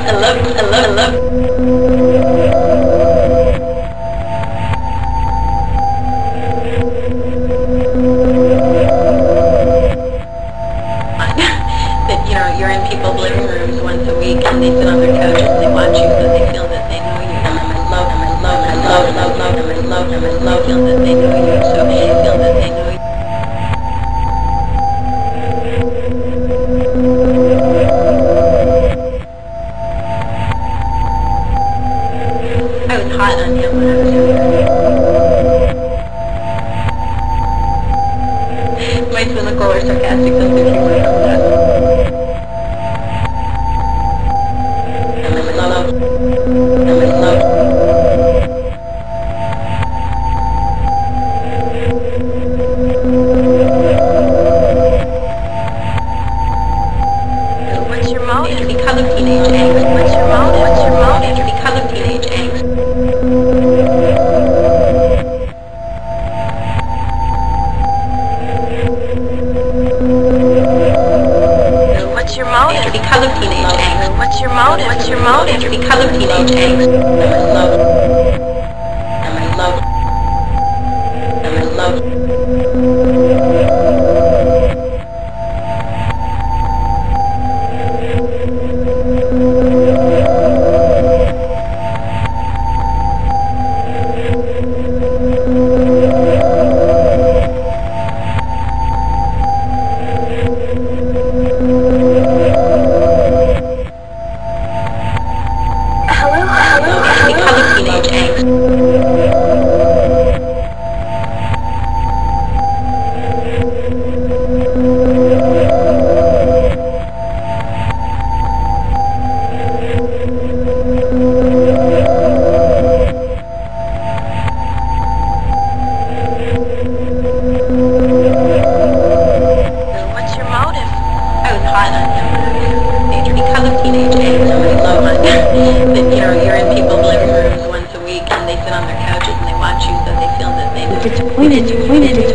That, you know, you're in people's living rooms once a week and they sit on their couches and they watch you so they feel that they know you. I love them, I love them, I love them, I love them, I love them, I love feel that they know you, so they feel that they know you. I was hot on him when I was younger. My cynical or sarcastic sense of humor comes out. What's your motive? Because of teenage angst. What's your motive? What's your motive? Because of teenage angst. What's your motive? Because of teenage angst. What's your motive? What's your motive? Because of teenage angst. I love. I love. I love. Because of teenage angst. What's your motive? I was hot on him when I was a teenager because of teenage angst. I love that, you know, you're in people's living rooms once a week and they sit on their couches and they watch you so they feel that they know. Disappointed.